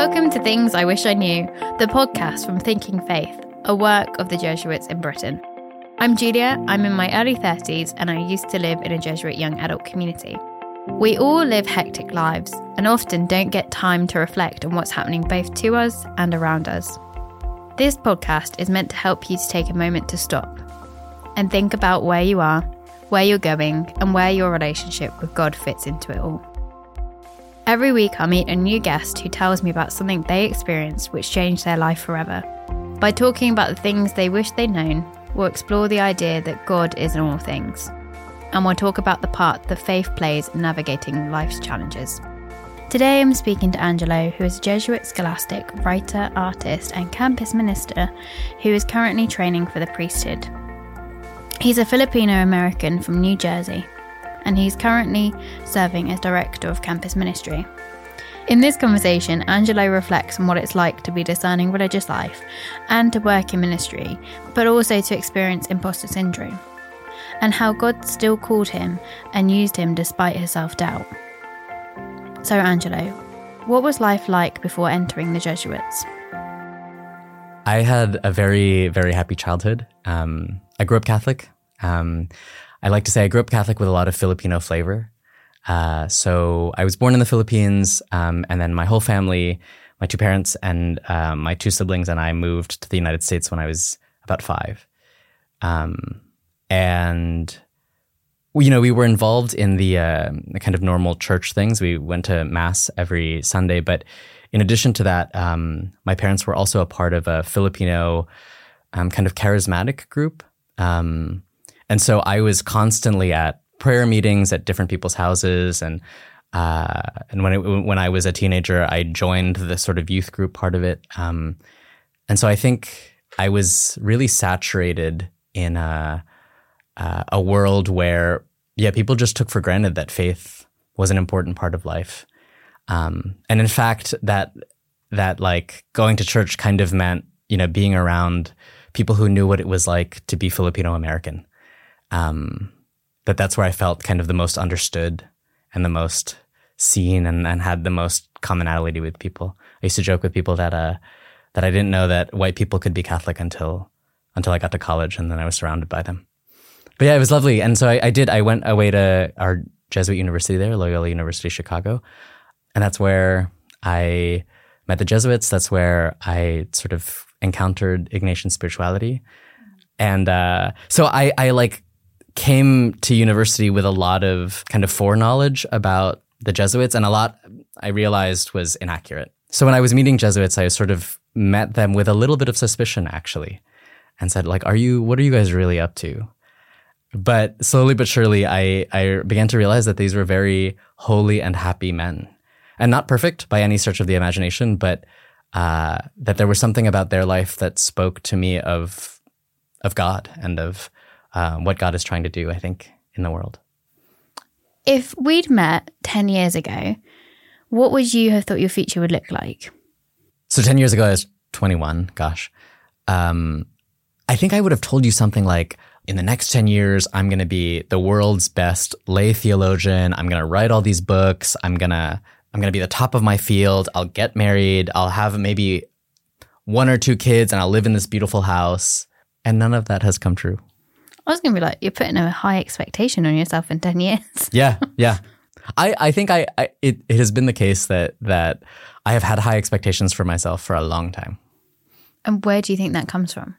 Welcome to Things I Wish I Knew, the podcast from Thinking Faith, a work of the Jesuits in Britain. I'm Julia, I'm in my early 30s, and I used to live in a Jesuit young adult community. We all live hectic lives and often don't get time to reflect on what's happening both to us and around us. This podcast is meant to help you to take a moment to stop and think about where you are, where you're going, and where your relationship with God fits into it all. Every week I'll meet a new guest who tells me about something they experienced which changed their life forever. By talking about the things they wish they'd known, we'll explore the idea that God is in all things. And we'll talk about the part that faith plays in navigating life's challenges. Today I'm speaking to Angelo, who is a Jesuit scholastic, writer, artist and campus minister who is currently training for the priesthood. He's a Filipino-American from New Jersey, and he's currently serving as director of campus ministry. In this conversation, Angelo reflects on what it's like to be discerning religious life and to work in ministry, but also to experience imposter syndrome, and how God still called him and used him despite his self-doubt. So Angelo, what was life like before entering the Jesuits? I had a very, very happy childhood. I grew up Catholic. I like to say I grew up Catholic with a lot of Filipino flavor. So I was born in the Philippines, and then my whole family, my two parents and my two siblings and I moved to the United States when I was about 5. And we were involved in the kind of normal church things. We went to mass every Sunday, but in addition to that, my parents were also a part of a Filipino kind of charismatic group. And so I was constantly at prayer meetings at different people's houses, and when I was a teenager, I joined the sort of youth group part of it. And so I think I was really saturated in a world where, people just took for granted that faith was an important part of life. And in fact, that like going to church kind of meant, being around people who knew what it was like to be Filipino American. That's where I felt kind of the most understood and the most seen and had the most commonality with people. I used to joke with people that I didn't know that white people could be Catholic until I got to college, and then I was surrounded by them. But yeah, it was lovely. And so I went away to our Jesuit university there, Loyola University Chicago. And that's where I met the Jesuits. That's where I sort of encountered Ignatian spirituality. And so I came to university with a lot of kind of foreknowledge about the Jesuits, and a lot I realized was inaccurate. So when I was meeting Jesuits, I sort of met them with a little bit of suspicion, actually, and said, what are you guys really up to? But slowly but surely, I began to realize that these were very holy and happy men, and not perfect by any stretch of the imagination, but that there was something about their life that spoke to me of God and of what God is trying to do, I think, in the world. If we'd met 10 years ago, what would you have thought your future would look like? So 10 years ago, I was 21, gosh. I think I would have told you something like, in the next 10 years, I'm going to be the world's best lay theologian. I'm going to write all these books. I'm going to be the top of my field. I'll get married. I'll have maybe 1 or 2 kids, and I'll live in this beautiful house. And none of that has come true. I was going to be like, you're putting a high expectation on yourself in 10 years. Yeah. I think it has been the case that I have had high expectations for myself for a long time. And where do you think that comes from?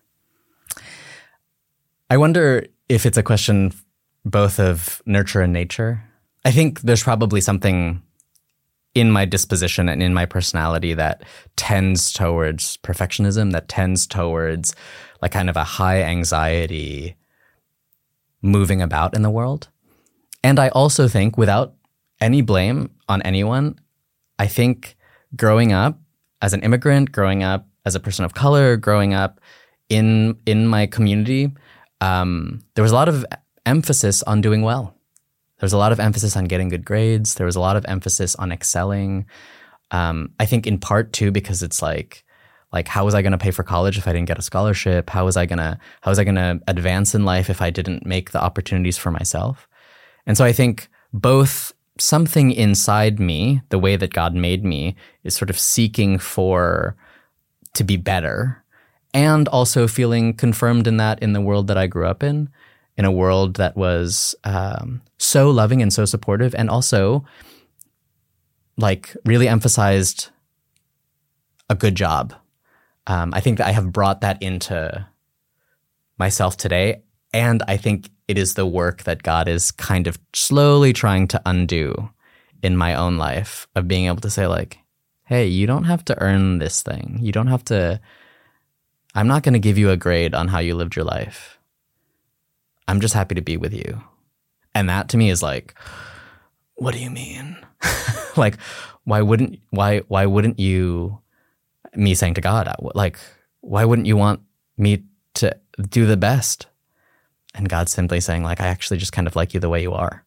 I wonder if it's a question both of nurture and nature. I think there's probably something in my disposition and in my personality that tends towards perfectionism, that tends towards like kind of a high anxiety moving about in the world. And I also think, without any blame on anyone, I think growing up as an immigrant, growing up as a person of color, growing up in my community, there was a lot of emphasis on doing well. There was a lot of emphasis on getting good grades. There was a lot of emphasis on excelling. I think in part too because it's like how was I going to pay for college if I didn't get a scholarship? How was I going to advance in life if I didn't make the opportunities for myself? And so I think both something inside me, the way that God made me, is sort of seeking to be better, and also feeling confirmed in that in the world that I grew up in a world that was so loving and so supportive, and also like really emphasized a good job. I think that I have brought that into myself today, and I think it is the work that God is kind of slowly trying to undo in my own life, of being able to say like, hey, you don't have to earn this thing. You don't have to, I'm not going to give you a grade on how you lived your life. I'm just happy to be with you. And that to me is like, what do you mean? Like, why wouldn't you, me saying to God, like, why wouldn't you want me to do the best? And God's simply saying like, I actually just kind of like you the way you are.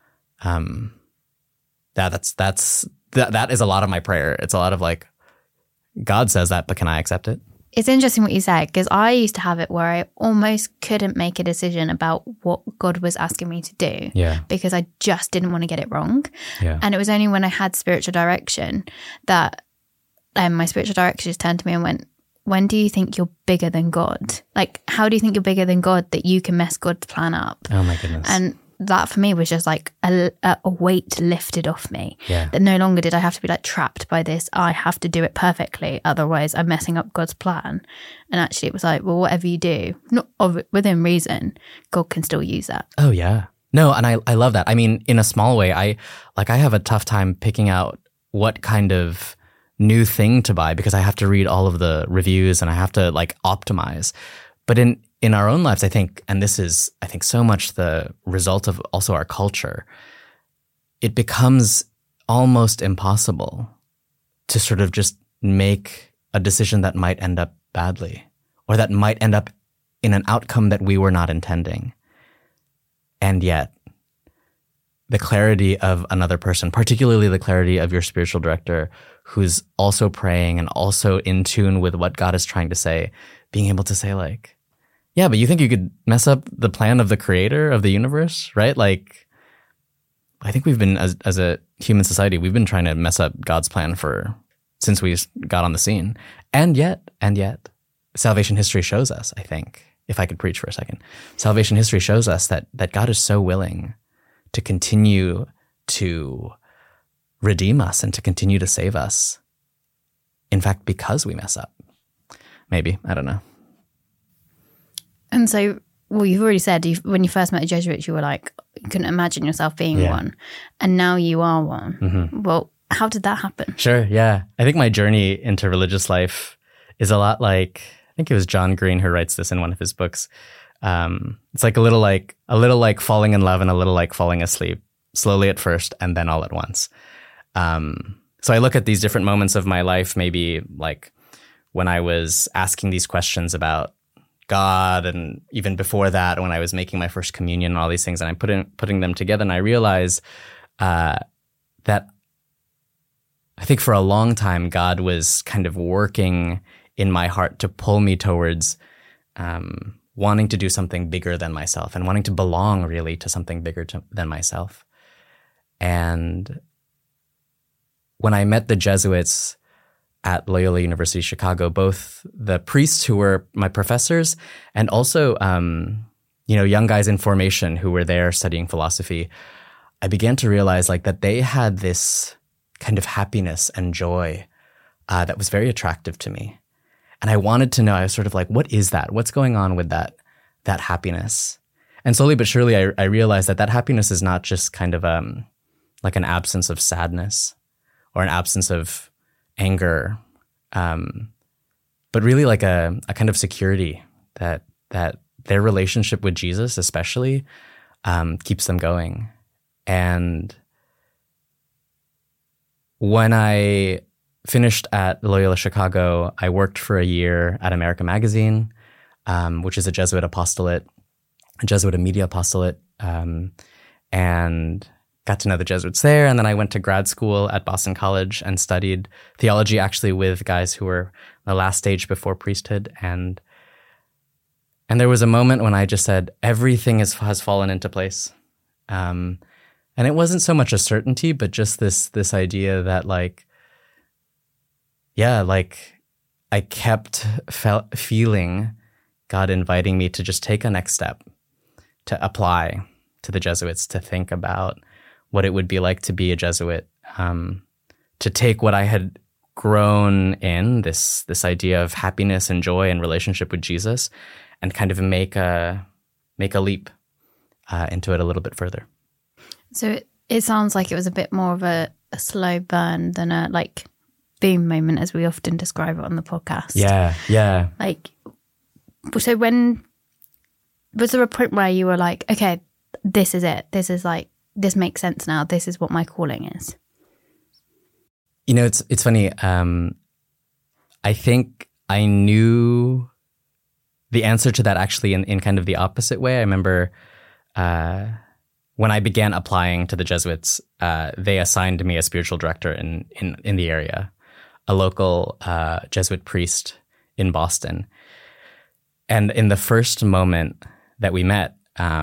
That is a lot of my prayer. It's a lot of like, God says that, but can I accept it? It's interesting what you said, because I used to have it where I almost couldn't make a decision about what God was asking me to do, because I just didn't want to get it wrong. And it was only when I had spiritual direction that my spiritual director just turned to me and went, when do you think you're bigger than God? Like, how do you think you're bigger than God that you can mess God's plan up? Oh my goodness. And that for me was just like a weight lifted off me. That no longer did I have to be like trapped by this, I have to do it perfectly, otherwise I'm messing up God's plan. And actually it was like, well, whatever you do, within reason, God can still use that. Oh yeah. No, and I love that. I mean, in a small way, I have a tough time picking out what kind of new thing to buy, because I have to read all of the reviews and I have to like optimize. But in our own lives, I think, and this is, I think, so much the result of also our culture, it becomes almost impossible to sort of just make a decision that might end up badly, or that might end up in an outcome that we were not intending. And yet, the clarity of another person, particularly the clarity of your spiritual director, who's also praying and also in tune with what God is trying to say, being able to say like, yeah, but you think you could mess up the plan of the creator of the universe, right? Like, I think we've been, as a human society, we've been trying to mess up God's plan since we got on the scene. And yet, salvation history shows us, I think, if I could preach for a second, salvation history shows us that God is so willing to continue to redeem us and to continue to save us. In fact, because we mess up. Maybe, I don't know. And so, well, you've already said when you first met the Jesuits, you were like, you couldn't imagine yourself being one. And now you are one. Mm-hmm. Well, how did that happen? Sure, yeah. I think my journey into religious life is a lot like, I think it was John Green who writes this in one of his books. It's like a little like falling in love and a little like falling asleep, slowly at first and then all at once. So I look at these different moments of my life, maybe like when I was asking these questions about God, and even before that, when I was making my first communion and all these things, and I'm putting them together, and I realize that I think for a long time, God was kind of working in my heart to pull me towards wanting to do something bigger than myself and wanting to belong really to something bigger than myself. And when I met the Jesuits at Loyola University Chicago, both the priests who were my professors and also, young guys in formation who were there studying philosophy, I began to realize like that they had this kind of happiness and joy that was very attractive to me. And I wanted to know, I was sort of like, what is that? What's going on with that happiness? And slowly but surely, I realized that happiness is not just kind of like an absence of sadness or an absence of anger, but really like a kind of security that their relationship with Jesus especially keeps them going. And when I finished at Loyola Chicago, I worked for a year at America Magazine, which is a Jesuit apostolate, a Jesuit media apostolate, and got to know the Jesuits there. And then I went to grad school at Boston College and studied theology, actually with guys who were the last stage before priesthood. And there was a moment when I just said, everything has fallen into place. And it wasn't so much a certainty, but just this idea that like, yeah, like I kept feeling God inviting me to just take a next step, to apply to the Jesuits, to think about what it would be like to be a Jesuit, to take what I had grown in, this idea of happiness and joy and relationship with Jesus, and kind of make a leap into it a little bit further. So it sounds like it was a bit more of a slow burn than a like boom moment, as we often describe it on the podcast. Yeah. Like, so when was there a point where you were like, okay, this is it. This is like, this makes sense now. This is what my calling is. You know, it's funny. I think I knew the answer to that actually in kind of the opposite way. I remember when I began applying to the Jesuits, they assigned me a spiritual director in the area, a local Jesuit priest in Boston. And in the first moment that we met,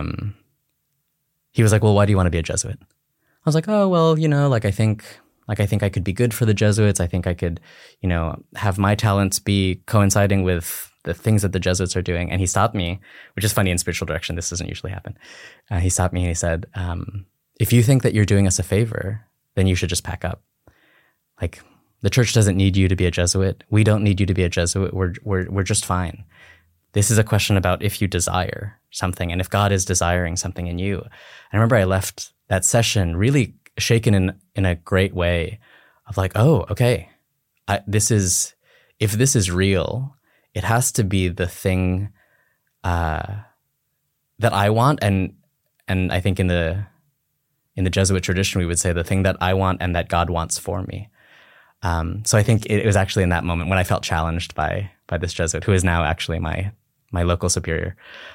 he was like, well, why do you want to be a Jesuit? I was like, oh, well, you know, I think I could be good for the Jesuits. I think I could, you know, have my talents be coinciding with the things that the Jesuits are doing. And he stopped me, which is funny in spiritual direction. This doesn't usually happen. He stopped me and he said, if you think that you're doing us a favor, then you should just pack up. Like, the church doesn't need you to be a Jesuit. We don't need you to be a Jesuit. We're just fine. This is a question about if you desire something and if God is desiring something in you. I remember I left that session really shaken in a great way of like, oh, okay, if this is real, it has to be the thing that I want, and I think in the Jesuit tradition we would say the thing that I want and that God wants for me. So I think it was actually in that moment when I felt challenged by this Jesuit, who is now actually my local superior,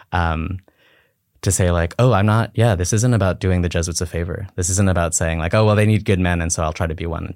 to say like, oh, this isn't about doing the Jesuits a favor. This isn't about saying like, oh, well, they need good men, and so I'll try to be one.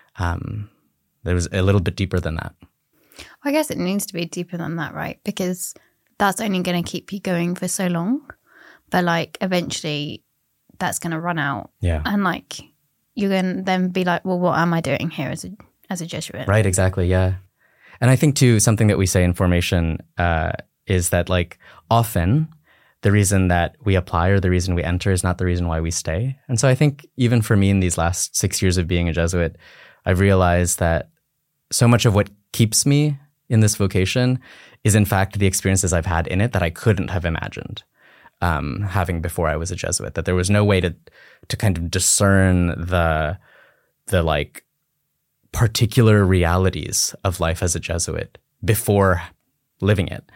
There was a little bit deeper than that. I guess it needs to be deeper than that, right? Because that's only going to keep you going for so long. But like eventually that's going to run out. Yeah. And like you're going to then be like, well, what am I doing here as a Jesuit? Right, exactly, yeah. And I think too, something that we say in formation is that like often the reason that we apply or the reason we enter is not the reason why we stay. And so I think even for me in these last 6 years of being a Jesuit, I've realized that so much of what keeps me in this vocation is in fact the experiences I've had in it that I couldn't have imagined having before I was a Jesuit, that there was no way to kind of discern the like particular realities of life as a Jesuit before living it.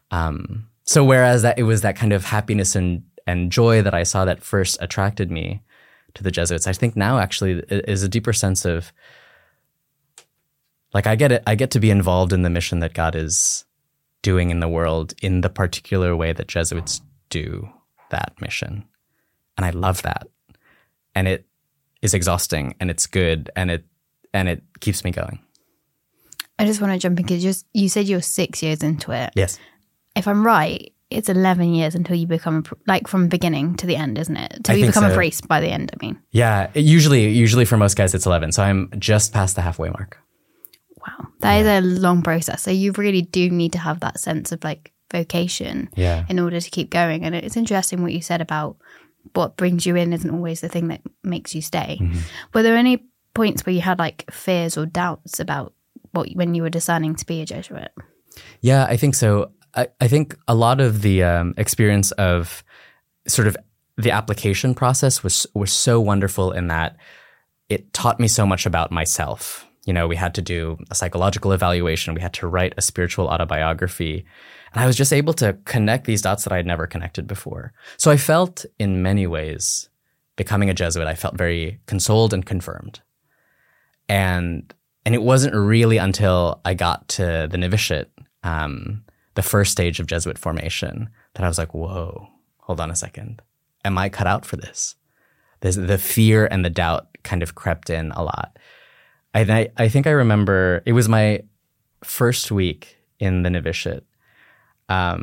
So whereas that it was that kind of happiness and joy that I saw that first attracted me to the Jesuits, I think now actually is a deeper sense of like I get to be involved in the mission that God is doing in the world in the particular way that Jesuits do that mission. And I love that. And it is exhausting and it's good and it keeps me going. I just want to jump in because you said you're 6 years into it. Yes. If I'm right, it's 11 years until you become like from beginning to the end, isn't it? Until you become a priest by the end, I mean. Yeah, usually for most guys it's 11. So I'm just past the halfway mark. Wow. That is a long process. So you really do need to have that sense of like vocation in order to keep going. And it's interesting what you said about what brings you in isn't always the thing that makes you stay. Mm-hmm. Were there any points where you had like fears or doubts about when you were discerning to be a Jesuit? Yeah, I think so. I think a lot of the experience of sort of the application process was so wonderful in that it taught me so much about myself. You know, we had to do a psychological evaluation. We had to write a spiritual autobiography. And I was just able to connect these dots that I had never connected before. So I felt in many ways, becoming a Jesuit, I felt very consoled and confirmed. And it wasn't really until I got to the novitiate, the first stage of Jesuit formation, that I was like, whoa, hold on a second. Am I cut out for this? The fear and the doubt kind of crept in a lot. I think I remember it was my first week in the novitiate. And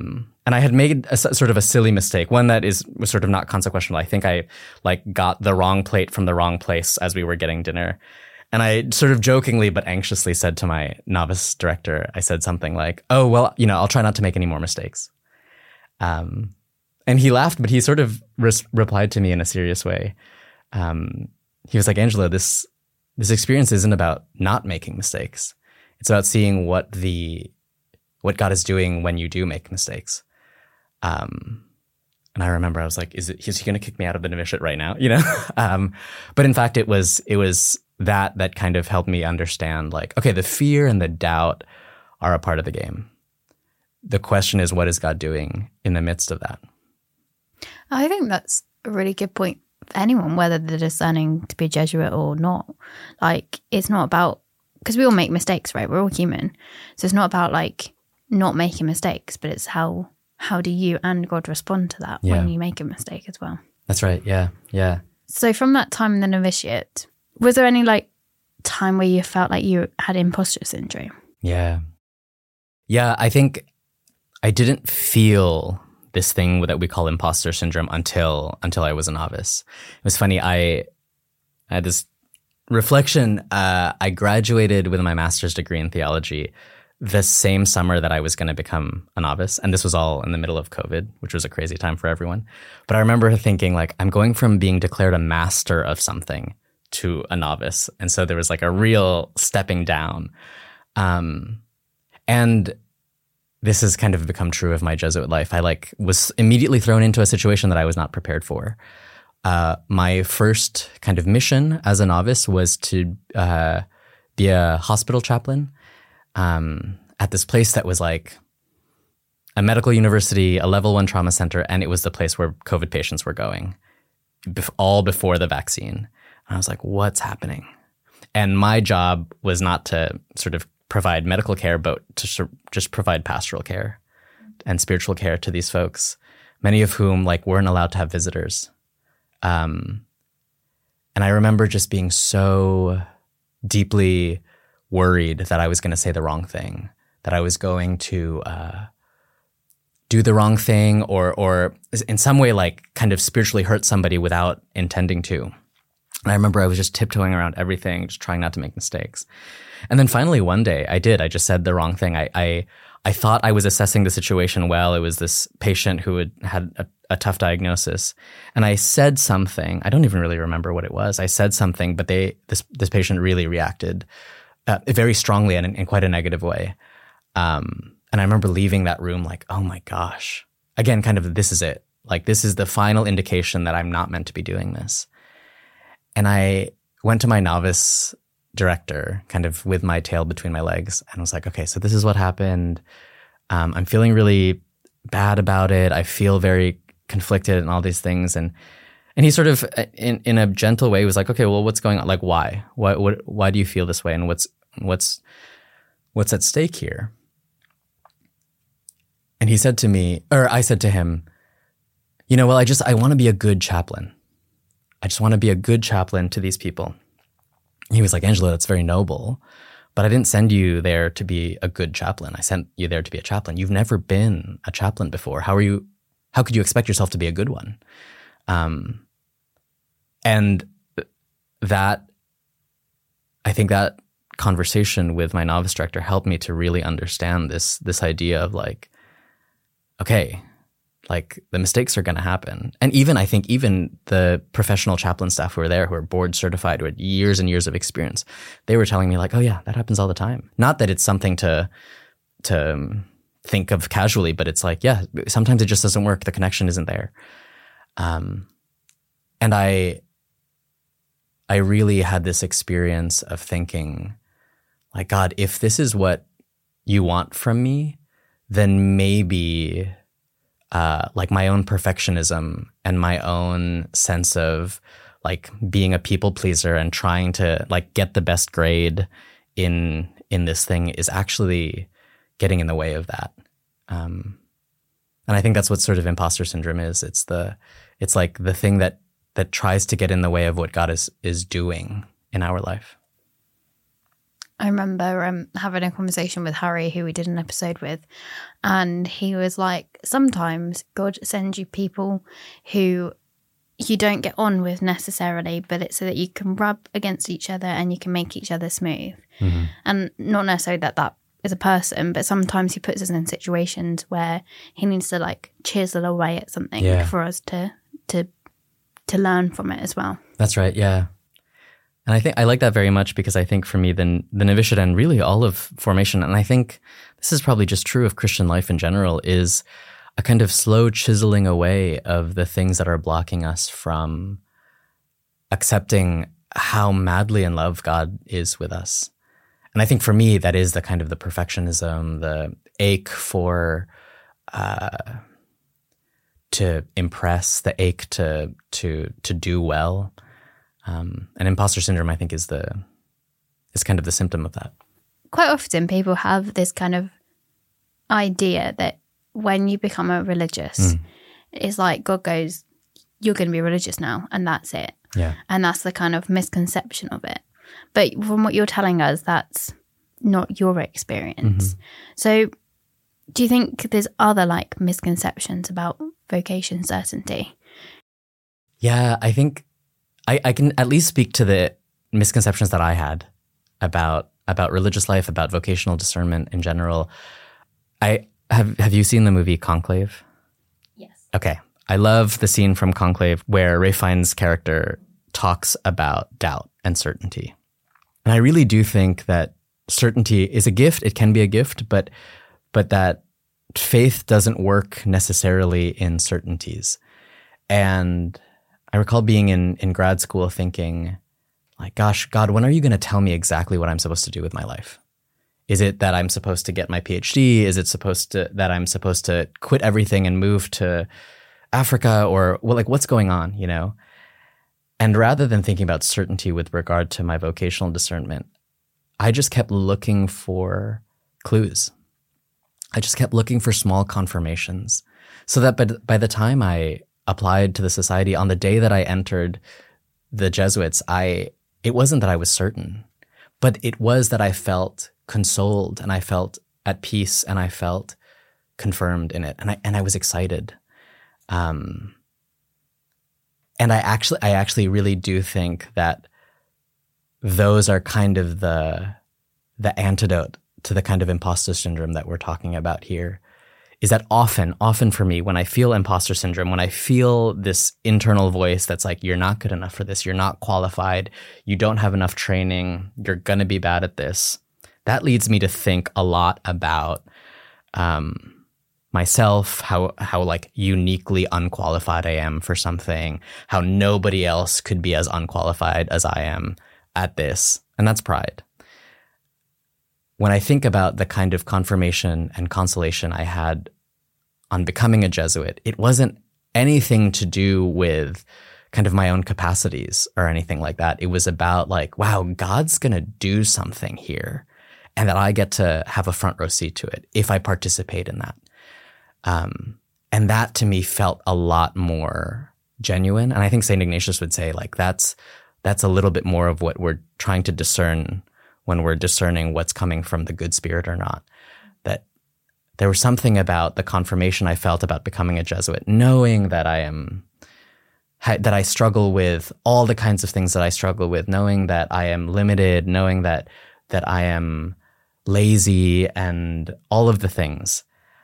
And I had made sort of a silly mistake, one that was sort of not consequential. I think I got the wrong plate from the wrong place as we were getting dinner. And I sort of jokingly but anxiously said to my novice director, I said something like, oh, well, I'll try not to make any more mistakes. And he laughed, but he sort of replied to me in a serious way. He was like, Angelo, this experience isn't about not making mistakes. It's about seeing what God is doing when you do make mistakes. And I remember I was like, is he going to kick me out of the novitiate right now? But in fact, it was that kind of helped me understand, like, okay, the fear and the doubt are a part of the game. The question is, what is God doing in the midst of that? I think that's a really good point for anyone, whether they're discerning to be a Jesuit or not. Like, it's not about, because we all make mistakes, right? We're all human. So it's not about like not making mistakes, but it's how do you and God respond to that when you make a mistake as well. That's right. Yeah. Yeah. So from that time in the novitiate, was there any like time where you felt like you had imposter syndrome? Yeah. Yeah. I think I didn't feel this thing that we call imposter syndrome until I was a novice. It was funny. I had this reflection. I graduated with my master's degree in theology the same summer that I was going to become a novice. And this was all in the middle of COVID, which was a crazy time for everyone. But I remember thinking, like, I'm going from being declared a master of something to a novice. And so there was like a real stepping down. And this has kind of become true of my Jesuit life. I was immediately thrown into a situation that I was not prepared for. My first kind of mission as a novice was to be a hospital chaplain at this place that was like a medical university, a level 1 trauma center, and it was the place where COVID patients were going, all before the vaccine. And I was like, what's happening? And my job was not to sort of provide medical care, but to just provide pastoral care and spiritual care to these folks, many of whom weren't allowed to have visitors. And I remember just being so deeply worried that I was going to say the wrong thing, that I was going to do the wrong thing or in some way kind of spiritually hurt somebody without intending to. And I remember I was just tiptoeing around everything, just trying not to make mistakes. And then finally one day I did. I just said the wrong thing. I thought I was assessing the situation well. It was this patient who had a tough diagnosis. And I said something. I don't even really remember what it was. I said something, but this patient really reacted very strongly and in quite a negative way. And I remember leaving that room like, oh my gosh. Again, kind of, this is it. Like, this is the final indication that I'm not meant to be doing this. And I went to my novice director kind of with my tail between my legs and was like, okay, so this is what happened. I'm feeling really bad about it. I feel very conflicted and all these things. And he sort of, in a gentle way, was like, okay, well, what's going on? Like, why? Why do you feel this way? And what's at stake here? And he said to me, or I said to him, well, I want to be a good chaplain. I just want to be a good chaplain to these people. He was like, Angelo, that's very noble, but I didn't send you there to be a good chaplain. I sent you there to be a chaplain. You've never been a chaplain before. How could you expect yourself to be a good one? And that, I think that conversation with my novice director helped me to really understand this idea of okay, the mistakes are going to happen. And I think even the professional chaplain staff who were there, who are board certified, who had years and years of experience, they were telling me oh yeah, that happens all the time. Not that it's something to think of casually, but it's yeah, sometimes it just doesn't work. The connection isn't there. And I really had this experience of thinking God, if this is what you want from me, then maybe my own perfectionism and my own sense of being a people pleaser and trying to get the best grade in this thing is actually getting in the way of that. And I think that's what sort of imposter syndrome is. It's the thing that tries to get in the way of what God is doing in our life. I remember having a conversation with Harry, who we did an episode with, and he was like, sometimes God sends you people who you don't get on with necessarily, but it's so that you can rub against each other and you can make each other smooth. Mm-hmm. And not necessarily that is a person, but sometimes he puts us in situations where he needs to like chisel away at something for us to learn from it as well. That's right, yeah. And I think I like that very much, because I think for me, the novitiate and really all of formation, and I think this is probably just true of Christian life in general, is a kind of slow chiseling away of the things that are blocking us from accepting how madly in love God is with us. And I think for me, that is the kind of the perfectionism, the ache for to impress, the ache to do well. And imposter syndrome, I think, is kind of the symptom of that. Quite often people have this kind of idea that when you become a religious, it's like God goes, you're going to be religious now, and that's it. Yeah. And that's the kind of misconception of it. But from what you're telling us, that's not your experience. Mm-hmm. So do you think there's other like misconceptions about vocation certainty? Yeah, I think I can at least speak to the misconceptions that I had about religious life, about vocational discernment in general. Have you seen the movie Conclave? Yes. Okay. I love the scene from Conclave where Ralph Fiennes' character talks about doubt and certainty. And I really do think that certainty is a gift. It can be a gift, but that faith doesn't work necessarily in certainties. And I recall being in grad school thinking, like, gosh, God, when are you going to tell me exactly what I'm supposed to do with my life? Is it that I'm supposed to get my PhD? Is it that I'm supposed to quit everything and move to Africa? Or, well, like, what's going on, you know? And rather than thinking about certainty with regard to my vocational discernment, I just kept looking for clues. I just kept looking for small confirmations, so that by the time I applied to the society, on the day that I entered the Jesuits, it wasn't that I was certain, but it was that I felt consoled and I felt at peace and I felt confirmed in it, and I was excited. And I actually really do think that those are kind of the antidote to the kind of imposter syndrome that we're talking about here. Is that often for me, when I feel imposter syndrome, when I feel this internal voice that's like, you're not good enough for this, you're not qualified, you don't have enough training, you're going to be bad at this, that leads me to think a lot about myself, how like uniquely unqualified I am for something, how nobody else could be as unqualified as I am at this. And that's pride. When I think about the kind of confirmation and consolation I had on becoming a Jesuit, it wasn't anything to do with kind of my own capacities or anything like that. It was about like, wow, God's going to do something here, and that I get to have a front row seat to it if I participate in that. And that to me felt a lot more genuine. And I think St. Ignatius would say like, that's a little bit more of what we're trying to discern when we're discerning what's coming from the good spirit or not. That there was something about the confirmation I felt about becoming a Jesuit, knowing that that I struggle with all the kinds of things that I struggle with, knowing that I am limited, knowing that I am lazy and all of the things.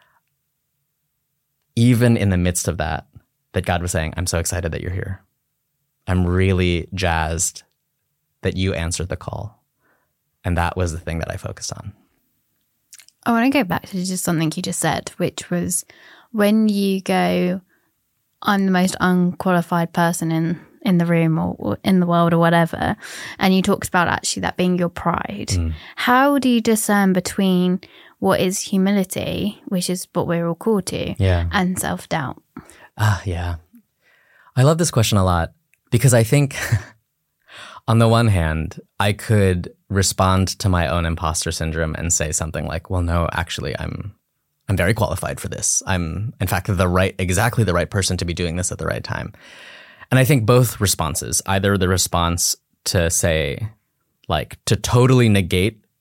Even in the midst of that God was saying, I'm so excited that you're here. I'm really jazzed that you answered the call. And that was the thing that I focused on. I want to go back to just something you just said, which was when you go, I'm the most unqualified person in the room or in the world or whatever, and you talked about actually that being your pride. How do you discern between what is humility, which is what we're all called to, and self-doubt? Yeah. I love this question a lot because I think on the one hand, I could respond to my own imposter syndrome and say something like, well, no, actually, I'm very qualified for this. I'm, in fact, exactly the right person to be doing this at the right time. And I think both responses, either the response to say, like, to totally negate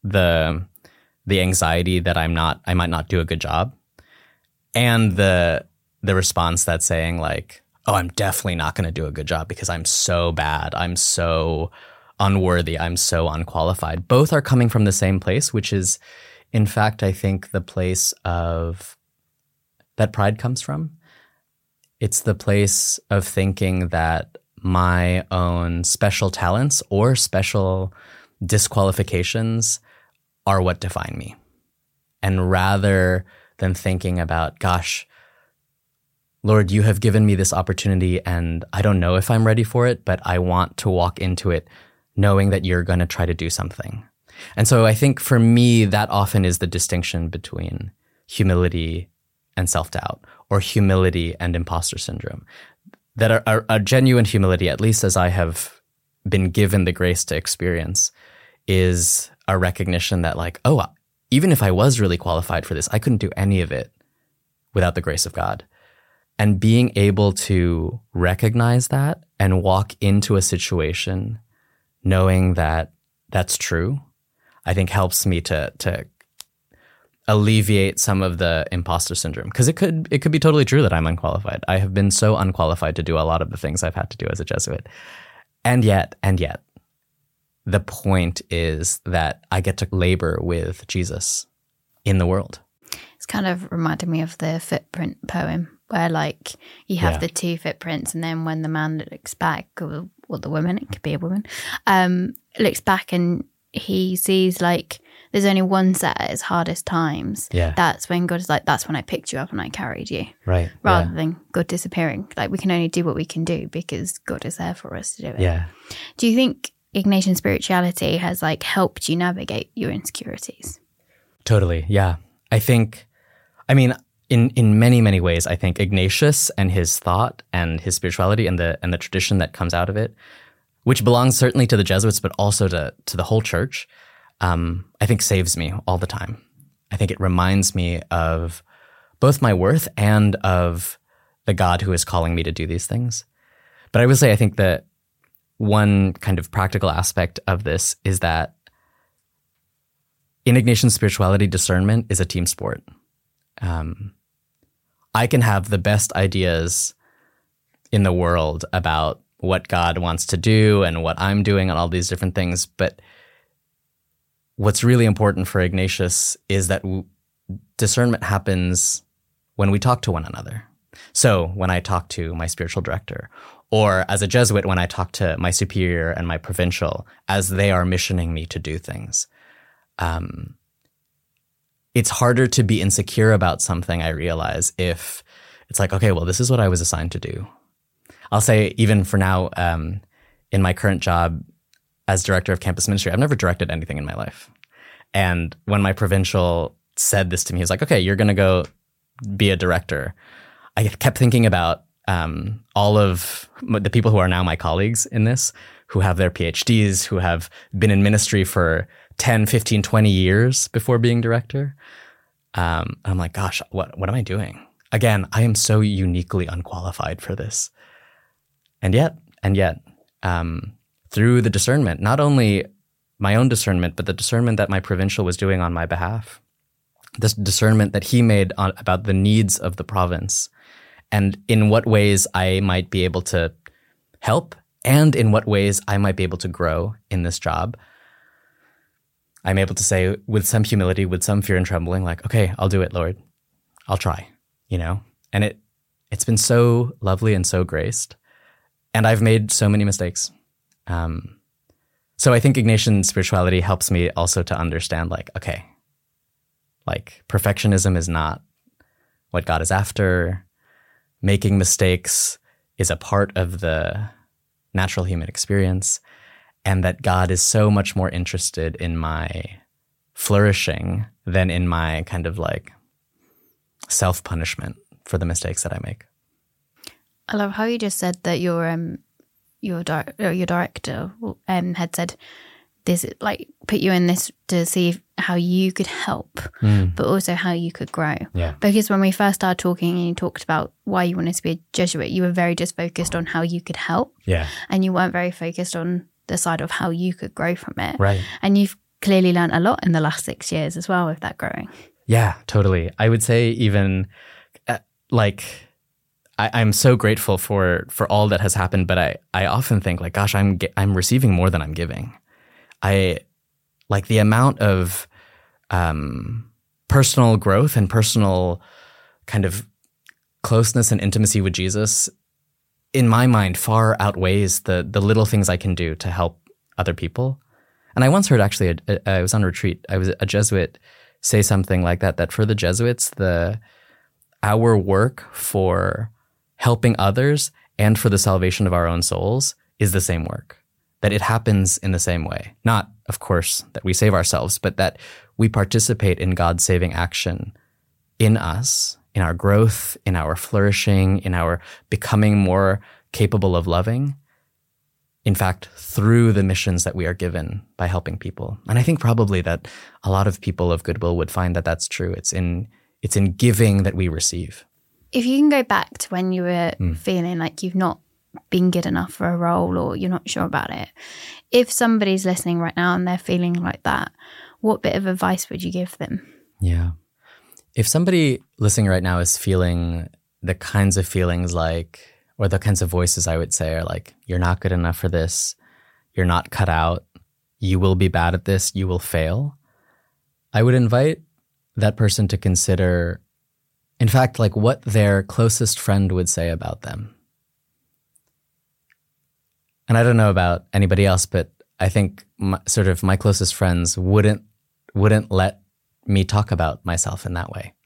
the anxiety that I might not do a good job, and the response that's saying like, oh, I'm definitely not going to do a good job because I'm so bad, I'm so unworthy, I'm so unqualified. Both are coming from the same place, which is, in fact, I think the place of that pride comes from. It's the place of thinking that my own special talents or special disqualifications are what define me. And rather than thinking about, gosh, Lord, you have given me this opportunity and I don't know if I'm ready for it, but I want to walk into it knowing that you're going to try to do something. And so I think for me, that often is the distinction between humility and self-doubt, or humility and imposter syndrome. That a genuine humility, at least as I have been given the grace to experience, is a recognition that like, oh, even if I was really qualified for this, I couldn't do any of it without the grace of God. And being able to recognize that and walk into a situation knowing that that's true, I think helps me to alleviate some of the imposter syndrome. Because it could be totally true that I'm unqualified. I have been so unqualified to do a lot of the things I've had to do as a Jesuit. And yet, the point is that I get to labor with Jesus in the world. It's kind of reminded me of the footprint poem, where like you have the two footprints, and then when the man looks back, or the woman, it could be a woman, looks back and he sees like there's only one set at its hardest times. Yeah. That's when God is like, that's when I picked you up and I carried you. Right. Rather than God disappearing. Like we can only do what we can do because God is there for us to do it. Yeah. Do you think Ignatian spirituality has like helped you navigate your insecurities? Totally. Yeah. In many, many ways, I think Ignatius and his thought and his spirituality and the tradition that comes out of it, which belongs certainly to the Jesuits, but also to the whole church, I think saves me all the time. I think it reminds me of both my worth and of the God who is calling me to do these things. But I would say I think that one kind of practical aspect of this is that in Ignatian spirituality, discernment is a team sport. I can have the best ideas in the world about what God wants to do and what I'm doing and all these different things. But what's really important for Ignatius is that discernment happens when we talk to one another. So when I talk to my spiritual director, or as a Jesuit, when I talk to my superior and my provincial, as they are missioning me to do things, it's harder to be insecure about something, I realize, if it's like, okay, well, this is what I was assigned to do. I'll say even for now, in my current job as director of campus ministry, I've never directed anything in my life. And when my provincial said this to me, he was like, okay, you're going to go be a director. I kept thinking about all of the people who are now my colleagues in this, who have their PhDs, who have been in ministry for 10, 15, 20 years before being director. I'm like, gosh, what am I doing? Again, I am so uniquely unqualified for this. And yet, through the discernment, not only my own discernment, but the discernment that my provincial was doing on my behalf, this discernment that he made about the needs of the province and in what ways I might be able to help and in what ways I might be able to grow in this job, I'm able to say with some humility, with some fear and trembling, like, okay, I'll do it, Lord. I'll try, And it's been so lovely and so graced. And I've made so many mistakes. So I think Ignatian spirituality helps me also to understand, like, okay, like perfectionism is not what God is after. Making mistakes is a part of the natural human experience. And that God is so much more interested in my flourishing than in my kind of like self-punishment for the mistakes that I make. I love how you just said that your director had said this, like put you in this to see how you could help, but also how you could grow. Yeah. Because when we first started talking and you talked about why you wanted to be a Jesuit, you were very just focused on how you could help. Yeah. And you weren't very focused on the side of how you could grow from it. Right. And you've clearly learned a lot in the last 6 years as well with that growing. Yeah, totally. I would say even I'm so grateful for all that has happened, but I often think like, gosh, I'm receiving more than I'm giving. I like the amount of personal growth and personal kind of closeness and intimacy with Jesus, in my mind, far outweighs the little things I can do to help other people. And I once heard, actually, I was on retreat, I was a Jesuit say something like that for the Jesuits, our work for helping others and for the salvation of our own souls is the same work, that it happens in the same way. Not, of course, that we save ourselves, but that we participate in God's saving action in us, in our growth, in our flourishing, in our becoming more capable of loving, in fact, through the missions that we are given by helping people. And I think probably that a lot of people of goodwill would find that that's true. It's in giving that we receive. If you can go back to when you were feeling like you've not been good enough for a role or you're not sure about it, if somebody's listening right now and they're feeling like that, what bit of advice would you give them? Yeah. If somebody listening right now is feeling the kinds of feelings like, or the kinds of voices I would say are like, you're not good enough for this, you're not cut out, you will be bad at this, you will fail, I would invite that person to consider, in fact, like what their closest friend would say about them. And I don't know about anybody else, but I think my closest friends wouldn't let me talk about myself in that way.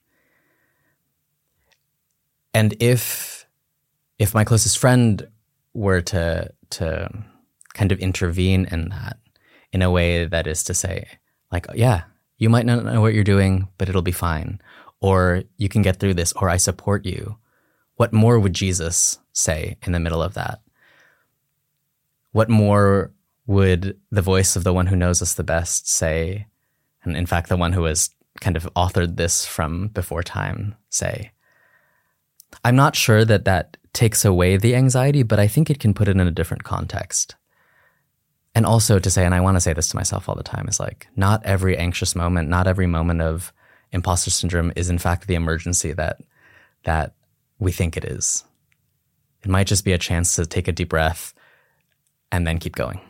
And if my closest friend were to kind of intervene in that in a way that is to say, like, yeah, you might not know what you're doing, but it'll be fine. Or you can get through this, or I support you. What more would Jesus say in the middle of that? What more would the voice of the one who knows us the best say? And in fact, the one who has kind of authored this from before time say? I'm not sure that takes away the anxiety, but I think it can put it in a different context. And also to say, and I want to say this to myself all the time, is like, not every anxious moment, not every moment of imposter syndrome is in fact the emergency that we think it is. It might just be a chance to take a deep breath and then keep going.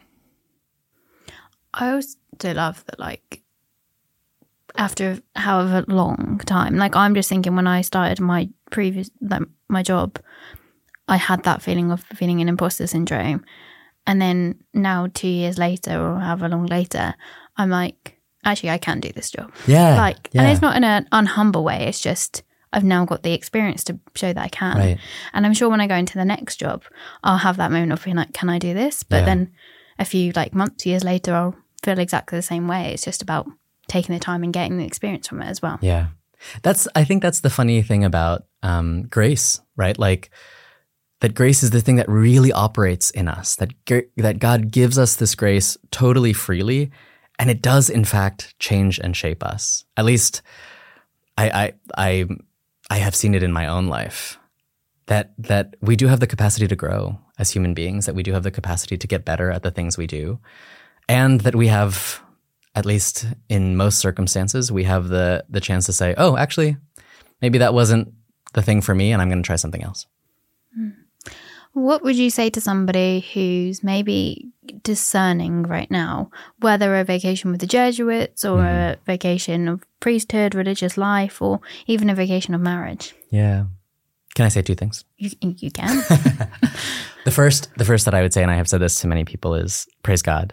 I also love that, like, after however long time, like I'm just thinking when I started my previous, like my job, I had that feeling of feeling an imposter syndrome. And then now 2 years later or however long later, I'm like, actually, I can do this job. Yeah. Like, yeah. And it's not in an unhumble way. It's just, I've now got the experience to show that I can. Right. And I'm sure when I go into the next job, I'll have that moment of being like, can I do this? But then a few like months, years later, I'll feel exactly the same way. It's just about taking the time and getting the experience from it as well. Yeah. I think that's the funny thing about grace, right? Like that grace is the thing that really operates in us, that God gives us this grace totally freely, and it does in fact change and shape us. At least I have seen it in my own life, that we do have the capacity to grow as human beings, that we do have the capacity to get better at the things we do, and that we have, at least in most circumstances, we have the chance to say, oh, actually, maybe that wasn't the thing for me and I'm going to try something else. What would you say to somebody who's maybe discerning right now, whether a vacation with the Jesuits or a vacation of priesthood, religious life, or even a vacation of marriage? Yeah. Can I say two things? You can. The first that I would say, and I have said this to many people, is praise God.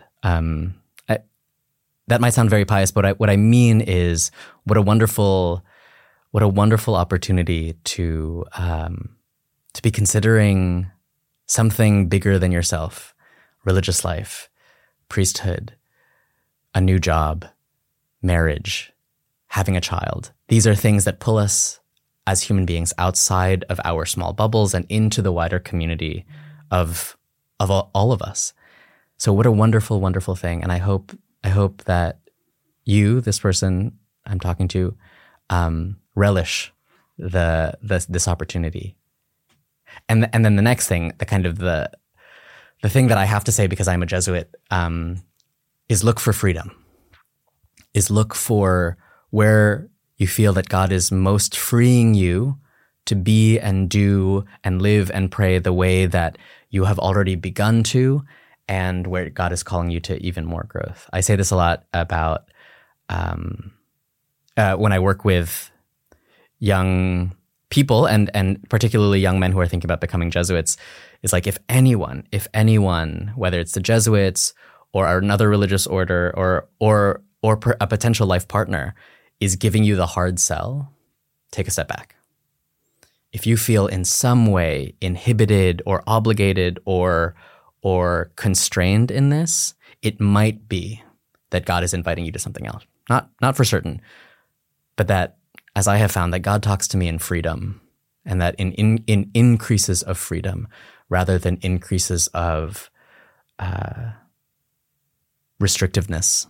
That might sound very pious, but what I mean is what a wonderful opportunity to be considering something bigger than yourself: religious life, priesthood, a new job, marriage, having a child. These are things that pull us as human beings outside of our small bubbles and into the wider community of all of us. So what a wonderful, wonderful thing. And I hope that you, this person I'm talking to, relish this opportunity. And then the next thing, the thing that I have to say because I'm a Jesuit, is look for freedom. is look for where you feel that God is most freeing you to be and do and live and pray the way that you have already begun to, and where God is calling you to even more growth. I say this a lot about when I work with young people and particularly young men who are thinking about becoming Jesuits, is like if anyone, whether it's the Jesuits or another religious order or a potential life partner is giving you the hard sell, take a step back. If you feel in some way inhibited or obligated or constrained in this, it might be that God is inviting you to something else. Not for certain, but that, as I have found, that God talks to me in freedom, and that in increases of freedom rather than increases of restrictiveness.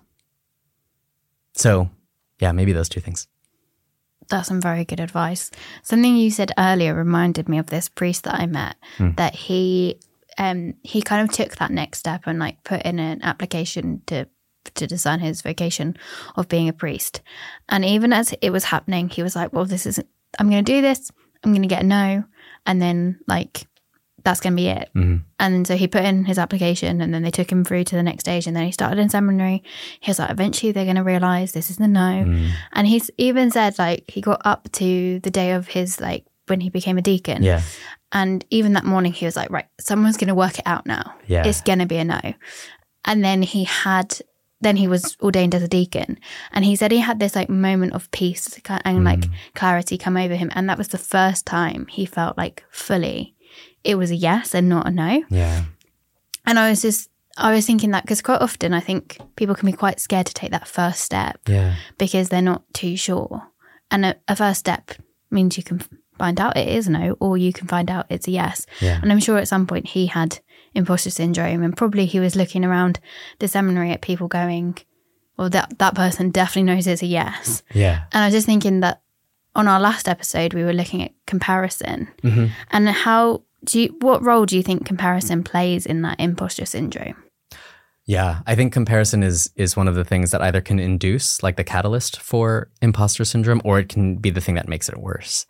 So, yeah, maybe those two things. That's some very good advice. Something you said earlier reminded me of this priest that I met, that he kind of took that next step and like put in an application to discern his vocation of being a priest. And even as it was happening, he was like, well, I'm going to do this. I'm going to get a no. And then like, that's going to be it. Mm-hmm. And then so he put in his application, and then they took him through to the next stage, and then he started in seminary. He was like, eventually they're going to realize this is the no. Mm. And he's even said like he got up to the day of his like when he became a deacon. Yeah. And even that morning he was like, right, someone's going to work it out now. Yeah. It's going to be a no. And then he was ordained as a deacon, and he said he had this like moment of peace and like clarity come over him. And that was the first time he felt like fully it was a yes and not a no. Yeah. And I was thinking that because quite often I think people can be quite scared to take that first step because they're not too sure. And a first step means you can find out it is a no, or you can find out it's a yes. Yeah. And I'm sure at some point he had imposter syndrome, and probably he was looking around the seminary at people going, well, that person definitely knows it's a yes. Yeah. And I was just thinking that on our last episode, we were looking at comparison and what role do you think comparison plays in that imposter syndrome? Yeah, I think comparison is one of the things that either can induce, like the catalyst for imposter syndrome, or it can be the thing that makes it worse.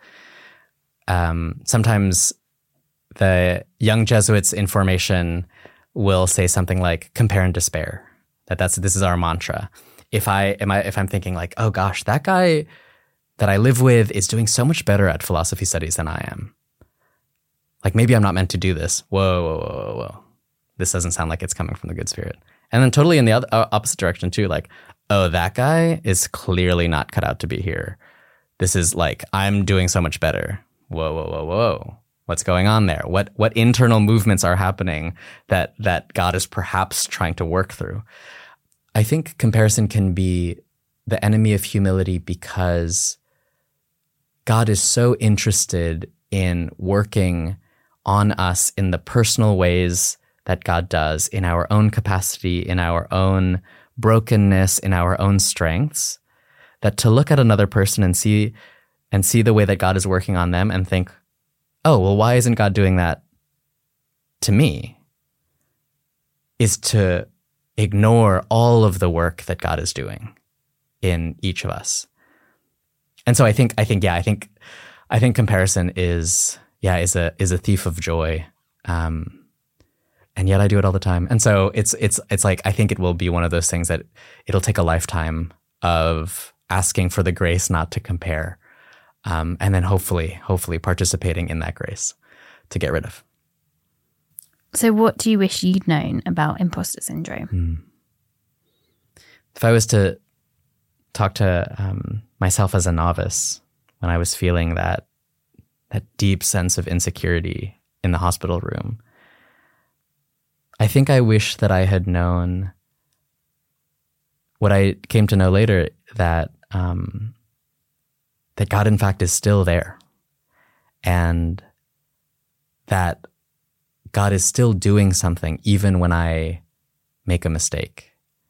Sometimes the young Jesuits in formation will say something like compare and despair. This is our mantra. If I'm thinking like, oh gosh, that guy that I live with is doing so much better at philosophy studies than I am. Like maybe I'm not meant to do this. Whoa. This doesn't sound like it's coming from the good spirit. And then totally in the other opposite direction too, like, oh, that guy is clearly not cut out to be here. This is like, I'm doing so much better. Whoa. What's going on there? What internal movements are happening that God is perhaps trying to work through? I think comparison can be the enemy of humility because God is so interested in working on us in the personal ways that God does, in our own capacity, in our own brokenness, in our own strengths, that to look at another person and see the way that God is working on them and think, oh, well, why isn't God doing that to me? Is to ignore all of the work that God is doing in each of us. And so I think comparison is a thief of joy. And yet I do it all the time. And so it's like, I think it will be one of those things that it'll take a lifetime of asking for the grace not to compare. And then hopefully participating in that grace to get rid of. So what do you wish you'd known about imposter syndrome? If I was to talk to myself as a novice when I was feeling that deep sense of insecurity in the hospital room, I think I wish that I had known what I came to know later, that God in fact is still there, and that God is still doing something even when I make a mistake.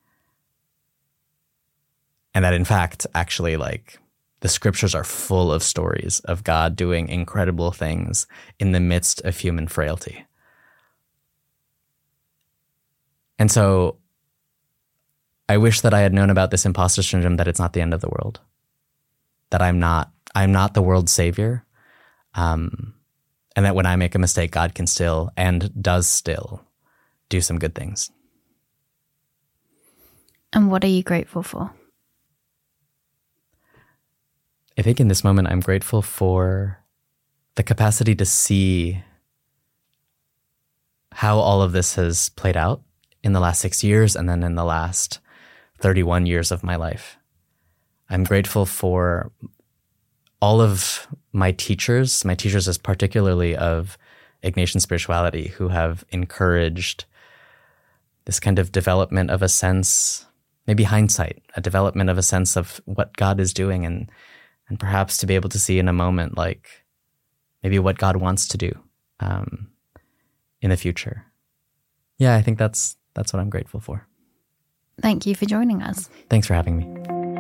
And that in fact, actually, like, the scriptures are full of stories of God doing incredible things in the midst of human frailty. And so I wish that I had known about this imposter syndrome, that it's not the end of the world, that I'm not the world's savior, and that when I make a mistake, God can still and does still do some good things. And what are you grateful for? I think in this moment, I'm grateful for the capacity to see how all of this has played out in the last 6 years and then in the last 31 years of my life. I'm grateful for all of my teachers is particularly of Ignatian spirituality, who have encouraged this kind of development of a sense, maybe hindsight, a development of a sense of what God is doing, and perhaps to be able to see in a moment, like maybe what God wants to do in the future. Yeah, I think that's what I'm grateful for. Thank you for joining us. Thanks for having me.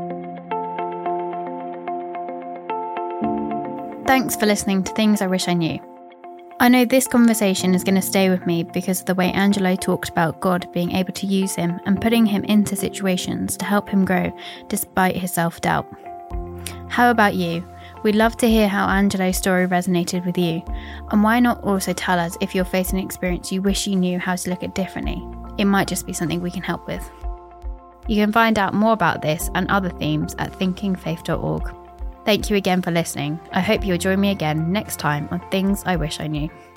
Thanks for listening to Things I Wish I Knew. I know this conversation is going to stay with me because of the way Angelo talked about God being able to use him and putting him into situations to help him grow despite his self-doubt. How about you? We'd love to hear how Angelo's story resonated with you. And why not also tell us if you're facing an experience you wish you knew how to look at differently? It might just be something we can help with. You can find out more about this and other themes at thinkingfaith.org. Thank you again for listening. I hope you'll join me again next time on Things I Wish I Knew.